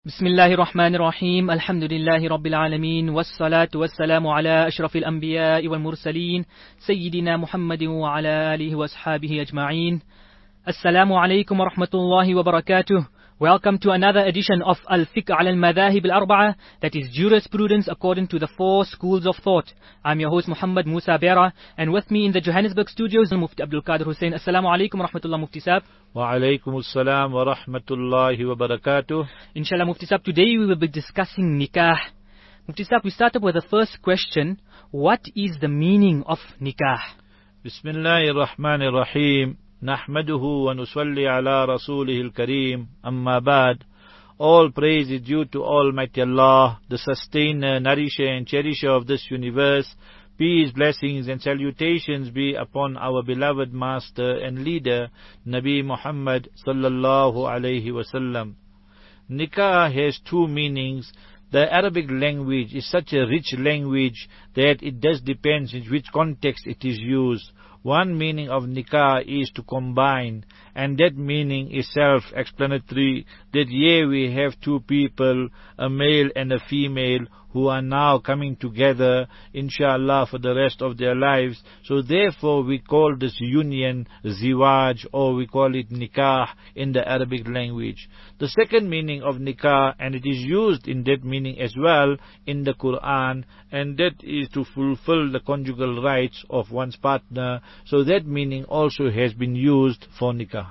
بسم الله الرحمن الرحيم الحمد لله رب العالمين والصلاة والسلام على أشرف الأنبياء والمرسلين سيدنا محمد وعلى آله وأصحابه أجمعين. Assalamu alaikum wa rahmatullahi wa barakatuh. Welcome to another edition of Al-Fiqh ala al-Madhahib al-Arba'a, that is jurisprudence according to the four schools of thought. I'm your host Muhammad Musa Bera, and with me in the Johannesburg studios, Mufti Abdul Qadir Hussain. Assalamu alaikum wa rahmatullah, Mufti Sahib. Wa alaikum assalam wa rahmatullahi wa barakatuh. Inshallah, Mufti Sahib, today we will be discussing nikah. Mufti Sahib, we started with the first question. What is the meaning of nikah? Bismillahir Rahmanir Rahim. Nahmaduhu wa nusalli ala rasulihil kareem. Amma ba'd. All praise is due to Almighty Allah, the sustainer, nourisher and cherisher of this universe. Peace, blessings and salutations be upon our beloved master and leader, Nabi Muhammad sallallahu alayhi wasallam. Nikah has two meanings. The Arabic language is such a rich language that it does depend in which context it is used. One meaning of nikah is to combine, and that meaning is self-explanatory, that here we have two people, a male and a female, who are now coming together, inshallah, for the rest of their lives. So therefore we call this union ziwaj, or we call it nikah in the Arabic language. The second meaning of nikah, and it is used in that meaning as well in the Quran, and that is to fulfill the conjugal rights of one's partner. So that meaning also has been used for nikah.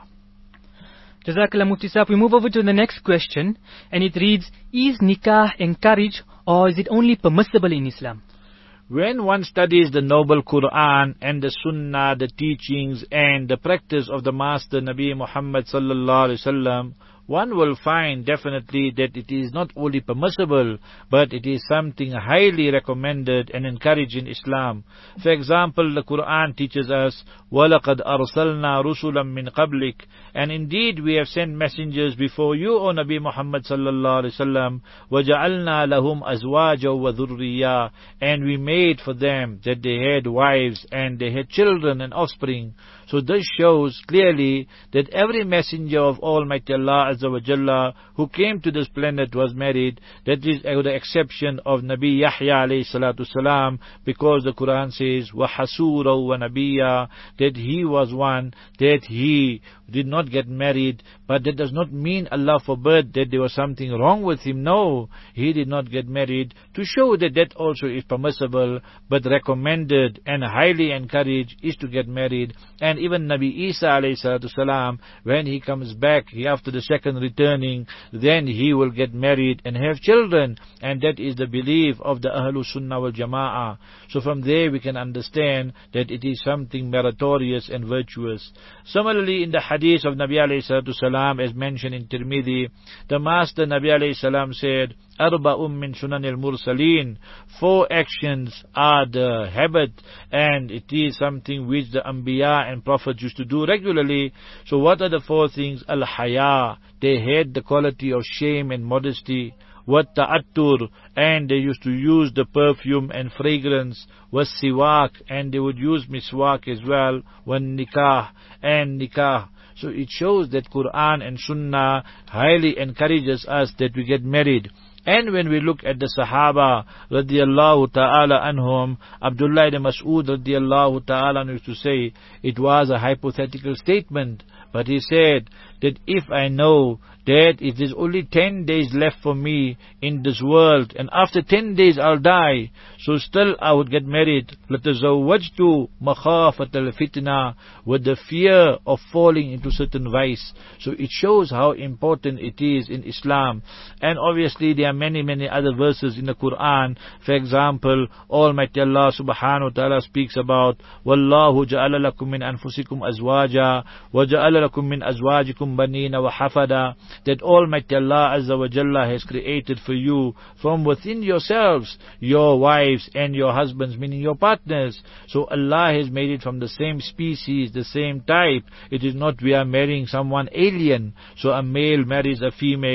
Jazakallah, Mufti Sahib. We move over to the next question, and it reads, is nikah encouraged or is it only permissible in Islam? When one studies the noble Quran and the Sunnah, the teachings and the practice of the Master Nabi Muhammad sallallahu alaihi wasallam, one will find definitely that it is not only permissible, but it is something highly recommended and encouraged in Islam. For example, the Quran teaches us, وَلَقَدْ أَرْسَلْنَا رُسُلًا مِّن قَبْلِكَ, and indeed we have sent messengers before you, O Nabi Muhammad sallallahu alaihi wasallam, وَجَعَلْنَا لَهُمْ أَزْوَاجًا وَذُرِّيًّا, and we made for them that they had wives and they had children and offspring. So this shows clearly that every messenger of Almighty Allah Azza wa Jalla who came to this planet was married. That is the exception of Nabi Yahya alayhi salatu salam, because the Quran says وَحَسُورًا وَنَبِيًّا, that he was one, that he did not get married. But that does not mean, Allah forbid, that there was something wrong with him. No, he did not get married, to show that that also is permissible, but recommended and highly encouraged is to get married. And even Nabi Isa alayhi salatu salam, when he comes back after the second returning, then he will get married and have children, and that is the belief of the Ahlul Sunnah wal Jama'ah. So from there we can understand that it is something meritorious and virtuous. Similarly, in the hadith of Nabi alayhi salatu salam, as mentioned in Tirmidhi, the Master Nabi alayhi salam said, Arba'um min sunanil mursaleen, four actions are the habit, and it is something which the Anbiya and Prophets used to do regularly. So what are the four things? Al-haya, they had the quality of shame and modesty. Wat ta'attur, and they used to use the perfume and fragrance. Was siwak, and they would use miswak as well. Wan nikah, and nikah. So it shows that Quran and Sunnah highly encourages us that we get married. And when we look at the Sahaba radiyallahu ta'ala anhum, Abdullah ibn Mas'ud radiyallahu ta'ala used to say, it was a hypothetical statement, but he said that if I know that if there's only 10 days left for me in this world, and after 10 days I'll die, so still I would get married. لَتَزَوَّجْتُ مَخَافَةَ الْفِتْنَةِ, with the fear of falling into certain vice. So it shows how important it is in Islam. And obviously there are many other verses in the Quran. For example, Almighty Allah subhanahu wa ta'ala speaks about وَاللَّهُ جَعَلَ لَكُم مِّنْ أَنفُسِكُمْ أَزْوَاجًا وَجَعَلَ لَكُم مِّنْ أَزْوَاجِكُمْ بَنِينَ وَحَفَدًا, that Almighty Allah Azza wa Jalla has created for you from within yourselves your wives and your husbands, meaning your partners. So Allah has made it from the same species, the same type. It is not we are marrying someone alien. So a male marries a female,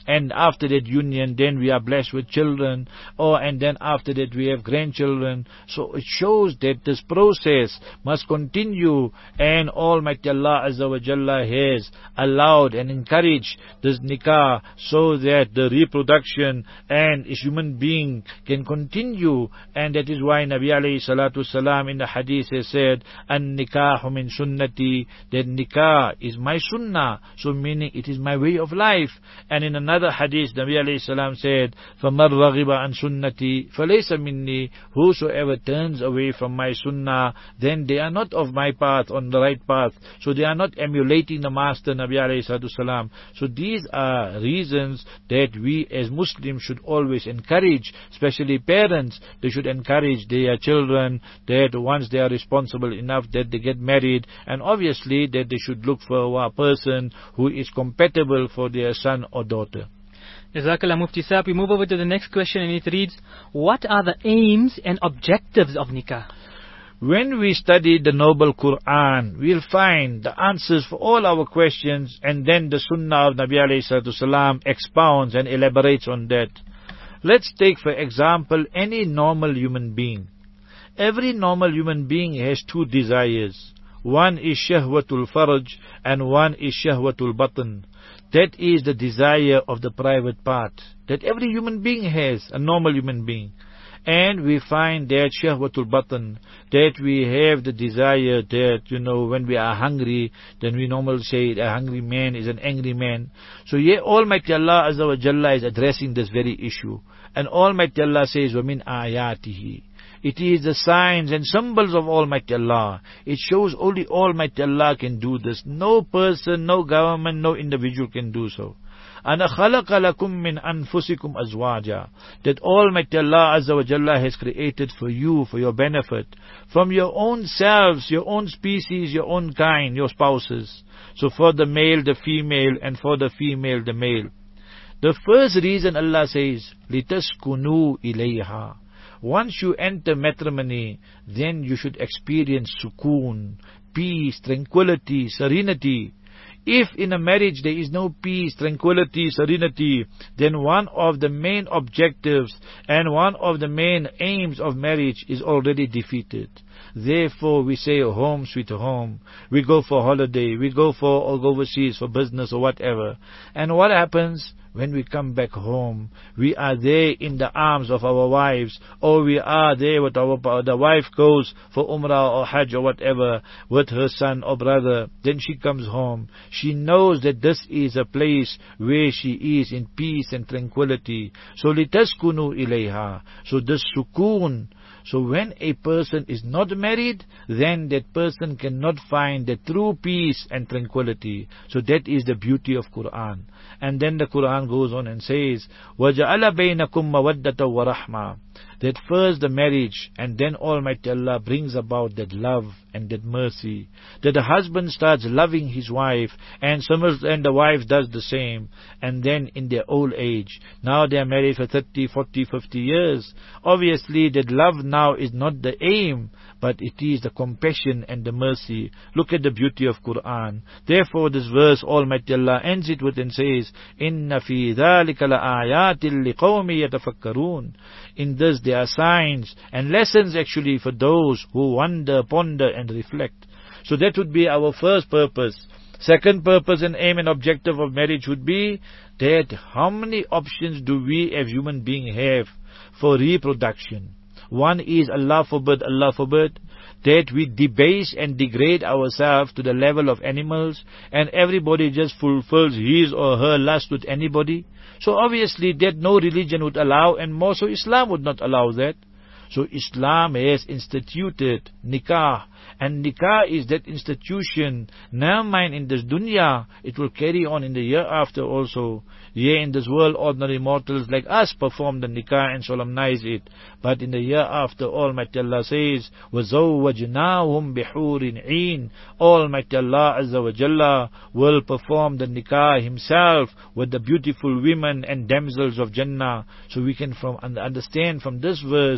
and after that union, then we are blessed with children, and then after that we have grandchildren. So it shows that this process must continue, and Almighty Allah Azza wa Jalla has allowed and encouraged this nikah so that the reproduction and a human being can continue. And that is why Nabi alayhi salatu salam in the hadith has said, an nikahu min sunnati, that nikah is my sunnah, so meaning it is my way of life. And in another hadith Nabi alayhi salam said, فَمَنْ رَغِبَ عَنْ سُنَّتِي فَلَيْسَ مِنِّي, whosoever turns away from my sunnah, then they are not of my path, on the right path. So they are not emulating the Master Nabi alayhi salatu salam. So these are reasons that we as Muslims should always encourage, especially parents. They should encourage their children that once they are responsible enough that they get married, and obviously that they should look for a person who is compatible for their son or daughter. Jazakallah Mufti Sahib. We move over to the next question, and it reads, what are the aims and objectives of nikah? When we study the Noble Quran, we'll find the answers for all our questions, and then the Sunnah of Nabi alayhi salatu salam expounds and elaborates on that. Let's take for example any normal human being. Every normal human being has two desires. One is shahwatul farj and one is shahwatul batn. That is the desire of the private part that every human being has, a normal human being. And we find that shahwatul batn, that we have the desire that, when we are hungry, then we normally say a hungry man is an angry man. So here Almighty Allah Azza wa Jalla is addressing this very issue. And Almighty Allah says, وَمِنْ آيَاتِهِ, it is the signs and symbols of Almighty Allah. It shows only Almighty Allah can do this. No person, no government, no individual can do so. أَنَا خَلَقَ لَكُم مِّنْ أَنفُسِكُمْ أَزْوَاجًا, that Almighty Allah Azza wa Jalla has created for you, for your benefit, from your own selves, your own species, your own kind, your spouses. So for the male, the female, and for the female, the male. The first reason Allah says, لِتَسْكُنُوا إِلَيْهَا, once you enter matrimony, then you should experience sukoon, peace, tranquility, serenity. If in a marriage there is no peace, tranquility, serenity, then one of the main objectives and one of the main aims of marriage is already defeated. Therefore we say home sweet home. We go for holiday, we go overseas for business or whatever. And what happens? When we come back home, we are there in the arms of our wives, or we are there with the wife goes for Umrah or Hajj or whatever with her son or brother. Then she comes home. She knows that this is a place where she is in peace and tranquility. So litaskunu ilayha. So this sukoon. So when a person is not married, then that person cannot find the true peace and tranquility. So that is the beauty of Quran. And then the Quran goes on and says, وَجَعَلَ بَيْنَكُمْ مَوَدَّةً وَرَحْمَةً, that first the marriage, and then Almighty Allah brings about that love and that mercy, that the husband starts loving his wife, and the wife does the same. And then in their old age, now they are married for 30, 40, 50 years, obviously that love now is not the aim, but it is the compassion and the mercy. Look at the beauty of Quran. Therefore this verse Almighty Allah ends it with and says, إِنَّ فِي ذَلِكَ لَآيَاتٍ لِقَوْمِ يَتَفَكَّرُونَ. In this there are signs and lessons actually for those who wonder, ponder and reflect. So that would be our first purpose. Second purpose and aim and objective of marriage would be that how many options do we as human beings have for reproduction? One is, Allah forbid, that we debase and degrade ourselves to the level of animals, and everybody just fulfills his or her lust with anybody. So obviously that no religion would allow, and more so Islam would not allow that. So Islam has instituted nikah, and nikah is that institution. Never mind in this dunya, it will carry on in the year after also. Here in this world, ordinary mortals like us perform the nikah and solemnize it. But in the year after, Almighty Allah says, وَزَوَّجْنَاهُمْ بِحُورٍ عِينٍ. Almighty Allah Azza wa Jalla will perform the nikah Himself with the beautiful women and damsels of Jannah. So we can understand from this verse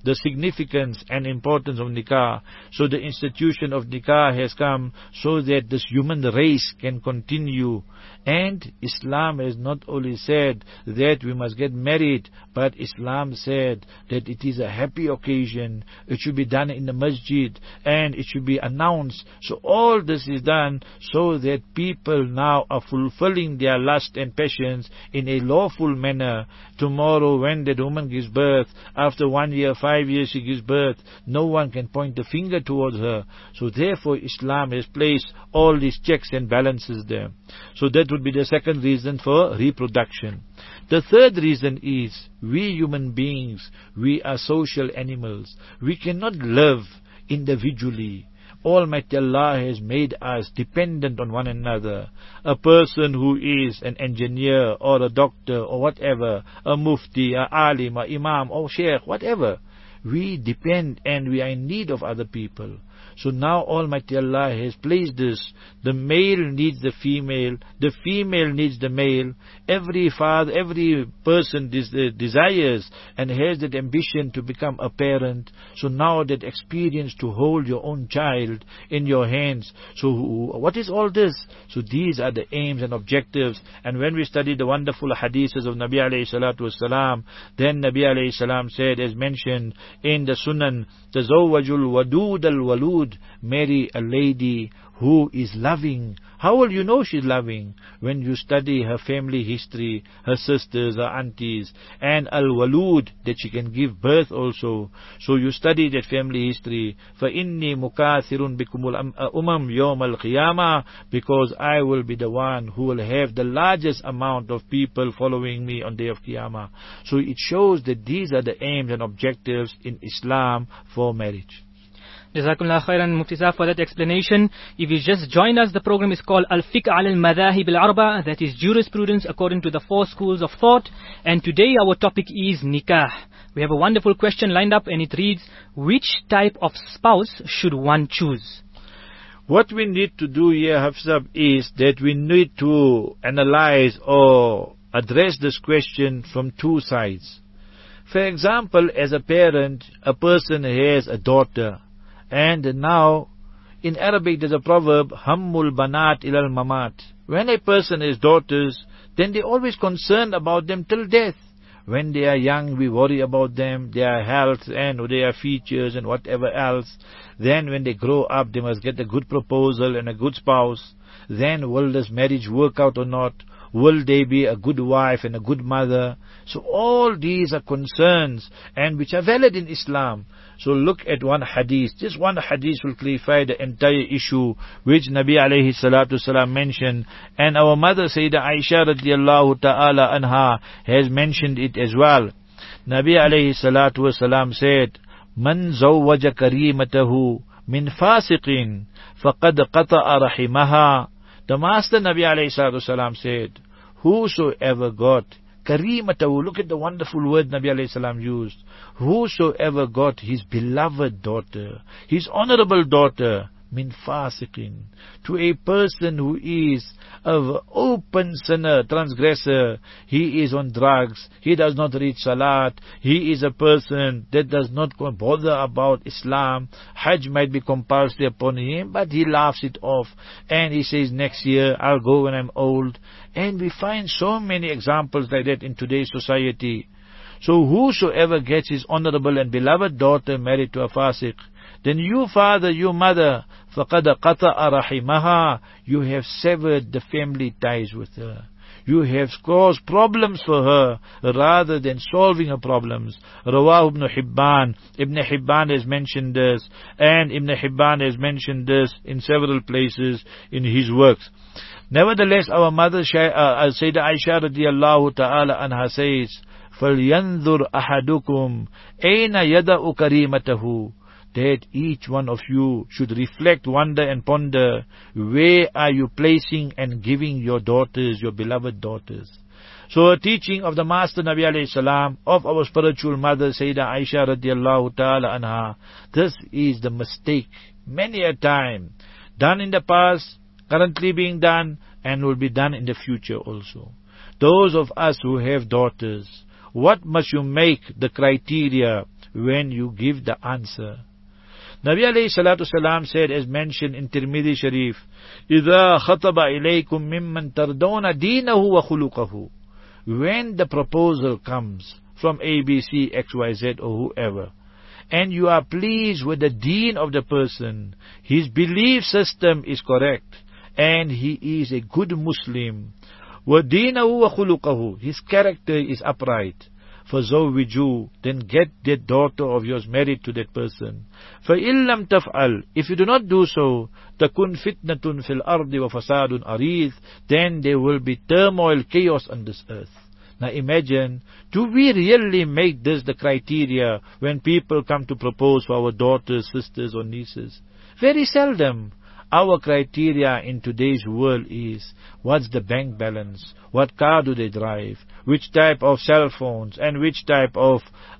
the significance and importance of nikah. So the institution of nikah has come so that this human race can continue. And Islam has not only said that we must get married, but Islam said that it is a happy occasion. It should be done in the masjid and it should be announced. So all this is done so that people now are fulfilling their lust and passions in a lawful manner. Tomorrow when that woman gives birth, after 1 year, 5 years she gives birth, no one can point the finger towards her. So therefore Islam has placed all these checks and balances there. So that would be the second reason for reproduction. The third reason is, we human beings, we are social animals. We cannot live individually. Almighty Allah has made us dependent on one another. A person who is an engineer or a doctor or whatever, a mufti, a alim, a imam or sheikh, whatever, we depend and we are in need of other people. So now Almighty Allah has placed this. The male needs the female needs the male. Every father, every person desires and has that ambition to become a parent. So now that experience to hold your own child in your hands. So what is all this? So these are the aims and objectives. And when we study the wonderful hadiths of Nabi alayhi salatu wasalam, then Nabi alayhi salam said, as mentioned in the Sunan, Tazawwajul wadud al-walud, marry a lady who is loving. How will you know she's loving? When you study her family history, her sisters, her aunties, and al-walud, that she can give birth also. So you study that family history. فَإِنِّي مُكَاثِرٌ بِكُمُ الْأُمَمْ يَوْمَ الْقِيَامَةِ, because I will be the one who will have the largest amount of people following me on day of Qiyamah. So it shows that these are the aims and objectives in Islam for marriage. Jazakumullah khairan, Mufti Sahab, for that explanation. If you just join us, the program is called Al-Fiqh al-Madhahib al-Arba, that is jurisprudence according to the 4 schools of thought. And today our topic is nikah. We have a wonderful question lined up and it reads, which type of spouse should one choose? What we need to do here, Hafsab, is that we need to analyze or address this question from 2 sides. For example, as a parent, a person has a daughter. And now, in Arabic there's a proverb, Hammul banat ilal mamat. When a person has daughters, then they're always concerned about them till death. When they are young, we worry about them, their health and their features and whatever else. Then when they grow up, they must get a good proposal and a good spouse. Then will this marriage work out or not? Will they be a good wife and a good mother? So all these are concerns and which are valid in Islam. So look at one hadith. Just one hadith will clarify the entire issue which Nabi alayhi salatu salam mentioned. And our mother Sayyidah Aisha radiallahu ta'ala anha has mentioned it as well. Nabi alayhi salatu salam said, Man zawwaja karimatahu min fasiqin faqad qata'a rahimaha. The Master Nabi alayhi salatu salam said, whosoever got karimatahu, look at the wonderful word Nabi alayhi salam used. Whosoever got his beloved daughter, his honorable daughter, min fasiqin, to a person who is an open sinner, transgressor, he is on drugs, he does not read salat, he is a person that does not bother about Islam, Hajj might be compulsory upon him, but he laughs it off, and he says, next year I'll go when I'm old. And we find so many examples like that in today's society. So whosoever gets his honorable and beloved daughter married to a fasiq, then you father, you mother, فَقَدَ قَطَعَ رَحِمَهَا, you have severed the family ties with her. You have caused problems for her rather than solving her problems. Rawah Ibn Hibban. Ibn Hibban has mentioned this, and Ibn Hibban has mentioned this in several places in his works. Nevertheless, our mother Sayyidah Aisha radiallahu ta'ala anha says, فَلْيَنْظُرْ أَحَدُكُمْ أَيْنَ يَدَأُ كَرِيمَتَهُ, that each one of you should reflect, wonder and ponder, where are you placing and giving your daughters, your beloved daughters. So a teaching of the Master Nabi alayhi salam, of our spiritual mother Sayyidah Aisha radiallahu ta'ala anha, this is the mistake many a time, done in the past, currently being done, and will be done in the future also. Those of us who have daughters, what must you make the criteria when you give the answer. Nabi alayhi salatu salam said, as mentioned in Tirmidhi Sharif, إِذَا خَطَبَ إِلَيْكُم مِّمَّن تَرْضَوْنَ دِينَهُ وَخُلُقَهُ. When the proposal comes from ABC, XYZ or whoever, and you are pleased with the deen of the person, his belief system is correct, and he is a good Muslim, وَدِينَهُ وَخُلُقَهُ, his character is upright, فَزَوِّجُوا, then get that daughter of yours married to that person. فَإِن لَمْ تَفْعَلْ, if you do not do so, تَكُنْ فِتْنَةٌ فِي الْأَرْضِ وَفَسَادٌ أَرِيضٌ, then there will be turmoil, chaos on this earth. Now imagine, do we really make this the criteria when people come to propose for our daughters, sisters or nieces? Very seldom. Our criteria in today's world is, what's the bank balance? What car do they drive? Which type of cell phones? And which type of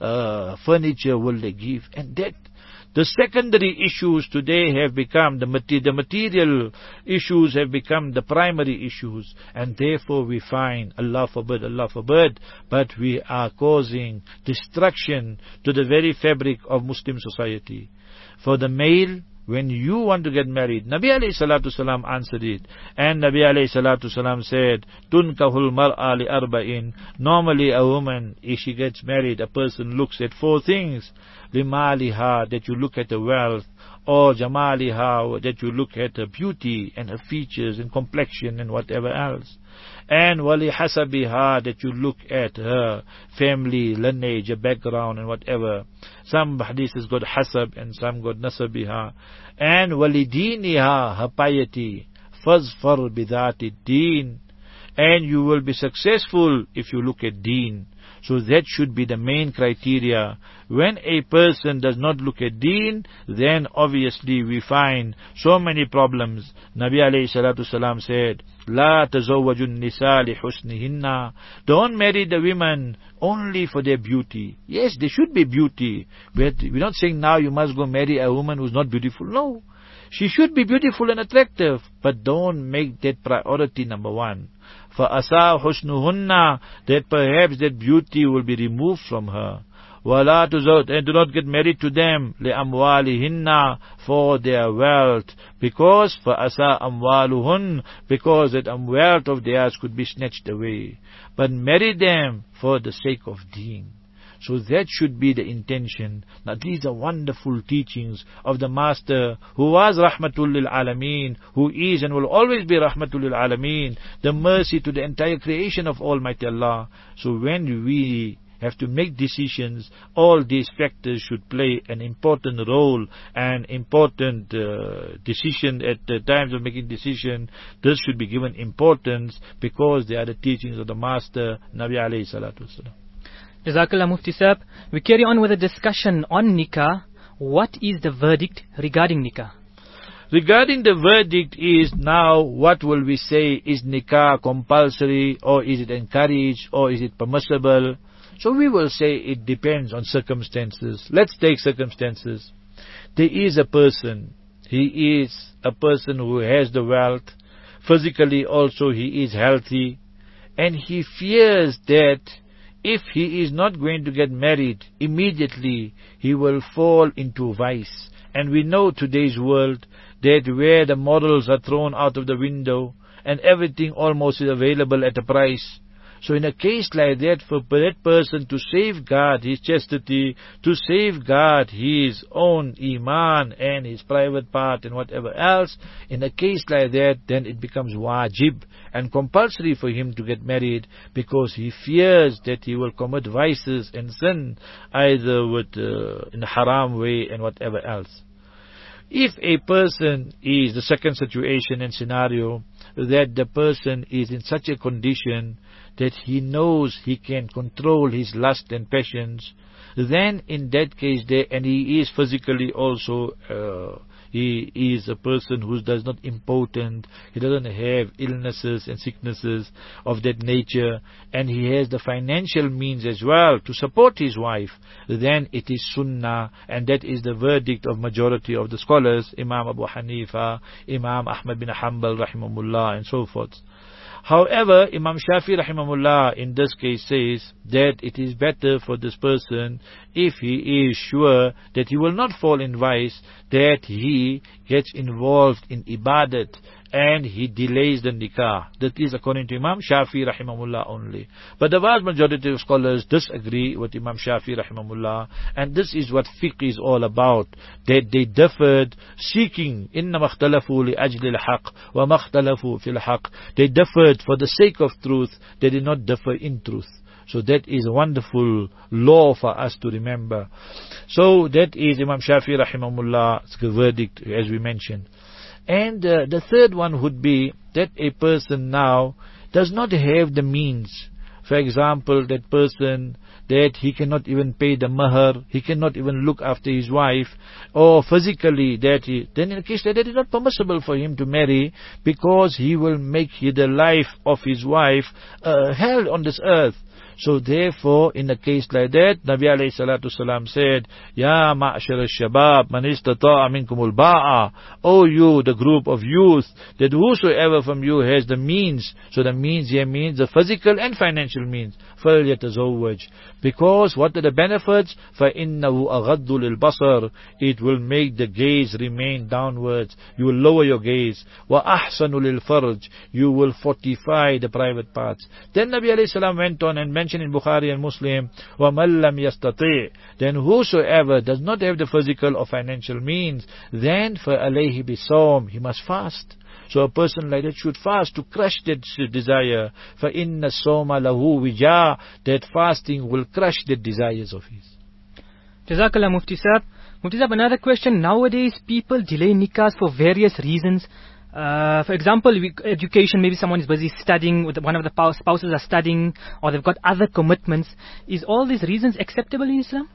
furniture will they give? And that, the secondary issues today have become, the material issues have become the primary issues. And therefore we find, Allah forbid, but we are causing destruction to the very fabric of Muslim society. For the male, when you want to get married, Nabi alayhi salatu salam answered it. And Nabi alayhi salatu salam said, Tunkahul mar'a li arba'in. Normally a woman, if she gets married, a person looks at 4 things. Limaliha, that you look at the wealth. Or jamaliha, that you look at her beauty and her features and complexion and whatever else. And wali hasabiha, that you look at her family, lineage, her background and whatever. Some hadiths got hasab and some got nasabiha. And wali diniha, her piety. Fazfar bidhati deen. And you will be successful if you look at deen. So that should be the main criteria. When a person does not look at deen, then obviously we find so many problems. Nabi alayhi salatu salam said, La tazawwajun nisa li husnihinna. Don't marry the women only for their beauty. Yes, there should be beauty. But we're not saying now you must go marry a woman who's not beautiful. No. She should be beautiful and attractive, but don't make that priority number 1. فَأَسَا حُسْنُهُنَّ, that perhaps that beauty will be removed from her. وَلَا تُزَوْجْ, and do not get married to them, لِأَمْوَالِهِنَّ, for their wealth. Because فَأَسَا أَمْوَالُهُنَّ, because that wealth of theirs could be snatched away. But marry them for the sake of deen. So that should be the intention. Now these are wonderful teachings of the Master, who was Rahmatul lil Alameen, who is and will always be Rahmatul lil Alameen, the mercy to the entire creation of Almighty Allah. So when we have to make decisions, all these factors should play an important role, and important decision at the times of making decision. This should be given importance because they are the teachings of the Master, Nabi alayhi salatu wasalam. Jazakallah Mufti Sahib. We carry on with a discussion on nikah. What is the verdict regarding nikah? Regarding the verdict is now, what will we say? Is nikah compulsory, or is it encouraged, or is it permissible? So we will say it depends on circumstances. Let's take circumstances. There is a person. He is a person who has the wealth. Physically also he is healthy. And he fears that if he is not going to get married immediately, he will fall into vice. And we know today's world that where the morals are thrown out of the window and everything almost is available at a price. So in a case like that, for that person to safeguard his chastity, to safeguard his own iman and his private part and whatever else, in a case like that, then it becomes wajib and compulsory for him to get married, because he fears that he will commit vices and sin, either with in a haram way and whatever else. If a person is the second situation and scenario, that the person is in such a condition that he knows he can control his lust and passions, then in that case there, and he is physically also, he is a person who does not impotent, he doesn't have illnesses and sicknesses of that nature, and he has the financial means as well to support his wife, then it is sunnah, and that is the verdict of majority of the scholars, Imam Abu Hanifa, Imam Ahmad bin Hanbal rahimahullah, and so forth. However, Imam Shafi rahimahullah in this case says that it is better for this person, if he is sure that he will not fall in vice, that he gets involved in ibadat and he delays the nikah. That is according to Imam Shafi rahimahullah only. But the vast majority of scholars disagree with Imam Shafi rahimahullah, and this is what fiqh is all about, that they differed seeking إِنَّمَا اخْتَلَفُوا لِأَجْلِ الْحَقِّ وَمَا اخْتَلَفُوا فِي الْحَقِّ. They differed for the sake of truth, they did not differ in truth. So that is a wonderful law for us to remember. So that is Imam Shafi rahimahullah's verdict, as we mentioned. And the third one would be that a person now does not have the means. For example, that person that he cannot even pay the mahar, he cannot even look after his wife, or physically that he, then in a case that it is not permissible for him to marry, because he will make the life of his wife hell on this earth. So therefore, in a case like that, Nabi alayhi salatu salam said, Ya ma'ashar al-shabab, man istata'a minkumul ba'a. O you, the group of youth, that whosoever from you has the means, so the means here means the physical and financial means, فَلْيَتَزَوَّجْ. Because what are the benefits? فَإِنَّهُ أَغَضُّ لِلْبَصَرِ. It will make the gaze remain downwards. You will lower your gaze. وَأَحْسَنُ لِلْفَرْجِ. You will fortify the private parts. Then Nabi alayhi salam went on and mentioned in Bukhari and Muslim, وَمَنْ لَمْ يَسْتَطِعْ. Then whosoever does not have the physical or financial means, then فَأَلَيْهِ بِصَوْمٍ. He must fast. So a person like that should fast to crush that desire. فَإِنَّ الصَّوْمَ لَهُ وِجَاء. That fasting will crush the desires of his. Jazakallah Mufti Sahib. Mufti Sahib, another question. Nowadays people delay nikahs for various reasons. For example, education, maybe someone is busy studying, with one of the spouses are studying, or they've got other commitments. Is all these reasons acceptable in Islam?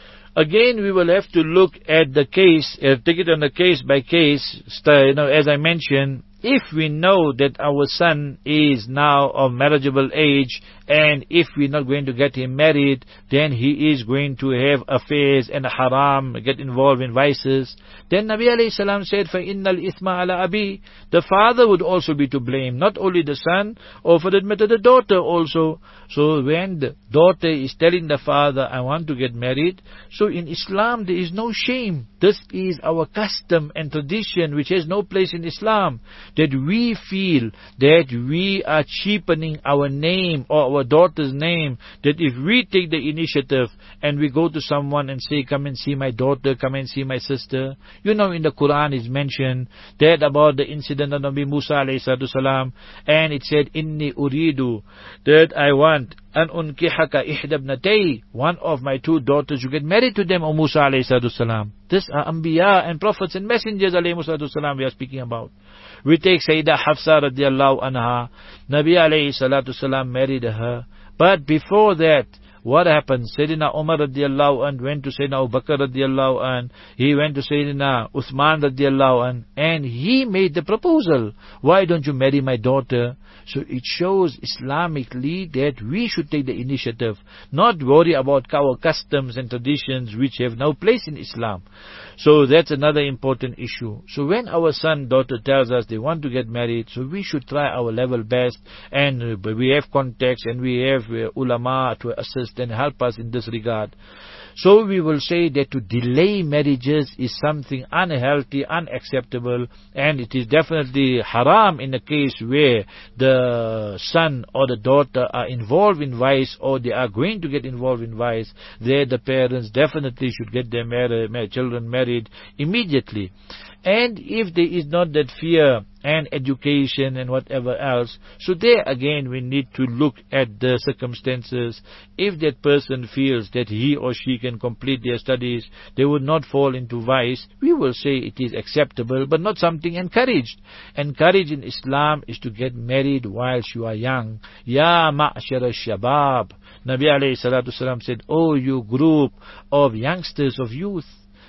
Again, we will have to look at the case, take it on a case by case. As I mentioned, if we know that our son is now of marriageable age, and if we're not going to get him married, then he is going to have affairs and haram, get involved in vices, then Nabi alayhi salam said, فَإِنَّ الْإِثْمَ عَلَى أَبِي. The father would also be to blame, not only the son, or for that matter the daughter also. So when the daughter is telling the father, I want to get married, so in Islam there is no shame. This is our custom and tradition which has no place in Islam. That we feel that we are cheapening our name or our daughter's name, that if we take the initiative and we go to someone and say, come and see my daughter, come and see my sister. You know, in the Quran is mentioned that about the incident of Nabi Musa alayhi salatu salam, and it said, Inni uridu, that I want an unkihaka ihdabnatay, one of my two daughters, you get married to them, O Musa alayhi salatu salam. This are Anbiya and prophets and messengers alayhi salatu salam we are speaking about. We take Sayyidah Hafsa radiallahu anha. Nabi alayhi salatu salam married her. But before that, what happened? Sayyidina Umar radiallahu anh went to Sayyidina Abu Bakr radiallahu anh. He went to Sayyidina Uthman radiallahu anh, and he made the proposal. Why don't you marry my daughter? So it shows Islamically that we should take the initiative, not worry about our customs and traditions which have no place in Islam. So that's another important issue. So when our son, daughter tells us they want to get married, so we should try our level best, and we have contacts and we have ulama to assist and help us in this regard. So we will say that to delay marriages is something unhealthy, unacceptable, and it is definitely haram in a case where the son or the daughter are involved in vice, or they are going to get involved in vice. There the parents definitely should get their children married immediately. And if there is not that fear and education and whatever else, so there again we need to look at the circumstances. If that person feels that he or she can complete their studies, they would not fall into vice, we will say it is acceptable, but not something encouraged. Encouraged in Islam is to get married whilst you are young. Ya ma'ashar al-shabab. Nabi alayhi salatu salam said, oh you group of youngsters, of youth.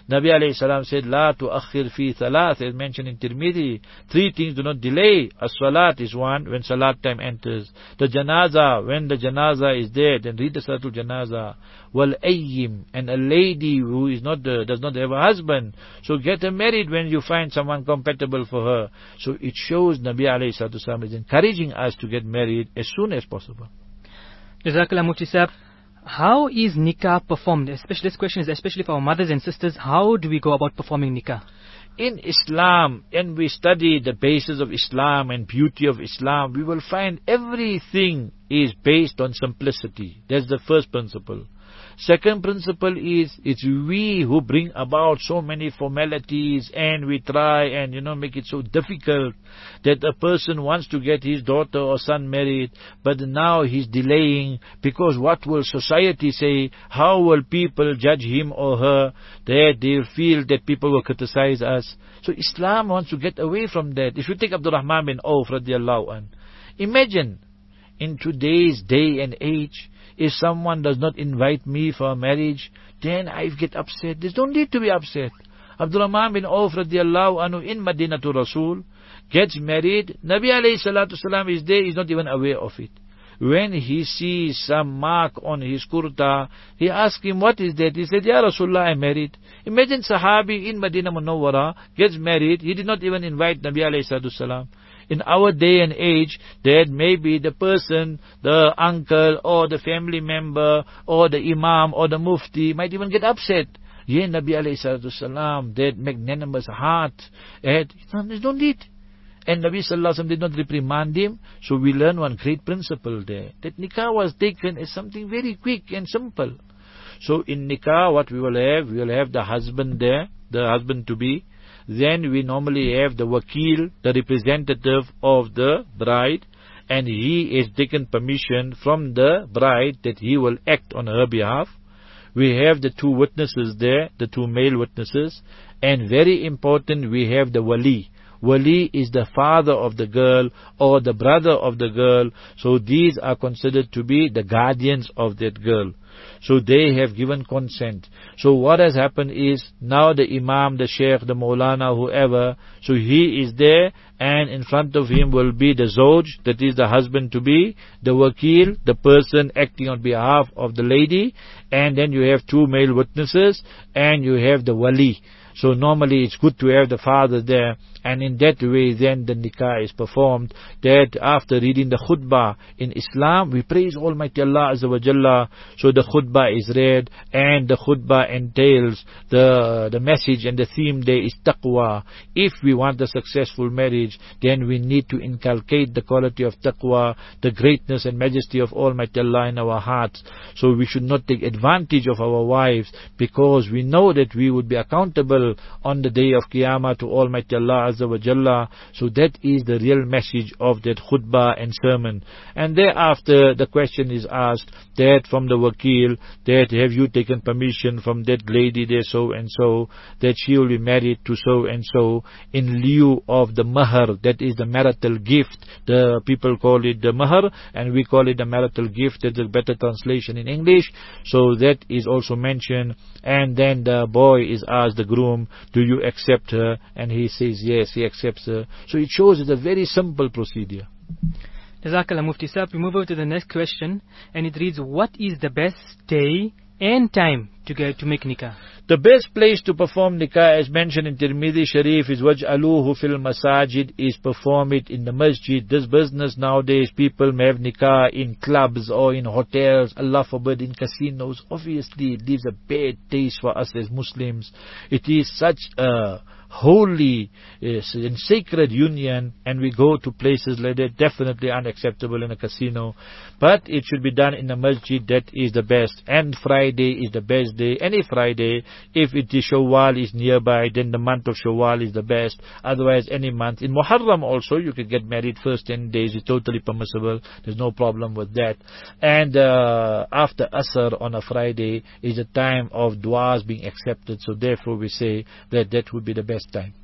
Nabi alayhi salam said, La tuakhir fi thalath, as mentioned in Tirmidhi. 3 things do not delay. As-salat is one, when salat time enters. The janaza, when the janaza is there, then read the salatul janaza. Wal ayyim, and a lady who is does not have a husband, so get her married when you find someone compatible for her. So it shows Nabi alayhi salatu salam is encouraging us to get married as soon as possible. Jazakallah Mufti Sahib. How is nikah performed? Especially, this question is especially for our mothers and sisters. How do we go about performing nikah? In Islam, and we study the basis of Islam and beauty of Islam, we will find everything is based on simplicity. That's the first principle. Second principle is, it's we who bring about so many formalities, and we try and make it so difficult that a person wants to get his daughter or son married, but now he's delaying because what will society say? How will people judge him or her? That they'll feel that people will criticize us. So Islam wants to get away from that. If you take Abdul Rahman bin Auf radiallahu anh, imagine in today's day and age, if someone does not invite me for a marriage, then I get upset. There's no need to be upset. Abdul Rahman bin Auf radiallahu anhu in Madinatul Rasul gets married. Nabi alayhi salatu salam is there, he's not even aware of it. When he sees some mark on his kurta, he asks him, what is that? He said, Ya Rasulullah, I'm married. Imagine Sahabi in Madinah Munawwara gets married. He did not even invite Nabi alayhi salatu salam. In our day and age, that maybe the person, the uncle or the family member or the imam or the mufti might even get upset. Yeah, Nabi alayhi salatu salam, that magnanimous heart, there's no need. And Nabi sallallahu alaihi wasallam did not reprimand him. So we learn one great principle there, that nikah was taken as something very quick and simple. So in nikah, what we will have the husband there, the husband to be. Then we normally have the wakil, the representative of the bride, and he is taken permission from the bride that he will act on her behalf. We have the 2 witnesses there, the 2 male witnesses, and very important, we have the wali. Wali is the father of the girl or the brother of the girl, so these are considered to be the guardians of that girl. So they have given consent. So what has happened is, now the imam, the sheikh, the maulana, whoever, so he is there, and in front of him will be the zawj, that is the husband to be, the wakil, the person acting on behalf of the lady, and then you have 2 male witnesses, and you have the wali. So normally it's good to have the father there, and in that way then the nikah is performed. That after reading the khutbah in Islam, we praise Almighty Allah Azza wa Jalla. So the khutbah is read, and the khutbah entails the message, and the theme there is taqwa. If we want a successful marriage, then we need to inculcate the quality of taqwa, the greatness and majesty of Almighty Allah in our hearts. So we should not take advantage of our wives, because we know that we would be accountable on the day of Qiyamah to Almighty Allah Azza wa Jalla. So that is the real message of that khutbah and sermon. And thereafter the question is asked, that from the wakil, that have you taken permission from that lady there so and so, that she will be married to so and so, in lieu of the mahar, that is the marital gift. The people call it the mahar, and we call it the marital gift. That's a better translation in English. So that is also mentioned. And then the boy is asked, the groom, do you accept her? And he says yes, he accepts her. So it shows it's a very simple procedure. Jazakallah Mufti Sahib. We move over to the next question, and it reads, what is the best day and time to make nikah? The best place to perform nikah, as mentioned in Tirmidhi Sharif, is waj'aluhu fil masajid, is perform it in the masjid. This business nowadays, people may have nikah in clubs or in hotels, Allah forbid, in casinos. Obviously it leaves a bad taste for us as Muslims. It is such a holy and sacred union, and we go to places like that, definitely unacceptable in a casino. But it should be done in the masjid, that is the best. And Friday is the best day, any Friday. If it is Shawwal is nearby, then the month of Shawwal is the best. Otherwise any month. In Muharram also you can get married first 10 days, it's totally permissible, there's no problem with that. And after Asr on a Friday is a time of du'as being accepted, so therefore we say that that would be the best time.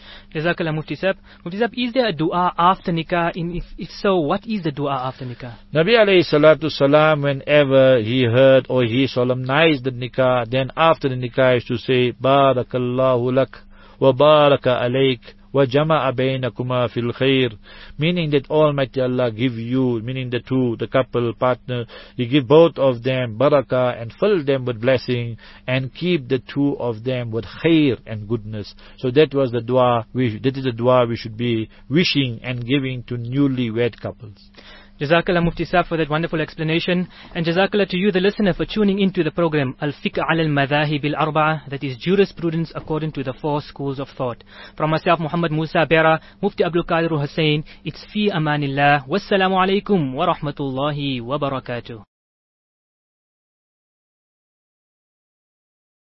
Jazakallah Mufti Sahib. Mufti Sahib, is there a dua after nikah? If so, what is the dua after nikah? Nabi alayhi salatu salam, whenever he heard or he solemnized the nikah, then after the nikah he used to say, Barakallahu lak wa baraka alayk wa jama'a baynakuma fil khair, meaning that Almighty Allah give you, meaning the couple, partner, He give both of them barakah and fill them with blessing and keep the two of them with khair and goodness. So that was the dua, that is the dua we should be wishing and giving to newlywed couples. Jazakallah Mufti Sahib for that wonderful explanation, and Jazakallah to you the listener for tuning into the program Al-Fiqh ala al-Madhahib al-Arba'a, that is jurisprudence according to the 4 schools of thought. From myself, Muhammad Musa Bera, Mufti Abdul Qadir Hussain, it's fi amanillah. Wassalamu alaikum wa rahmatullahi wa barakatuh.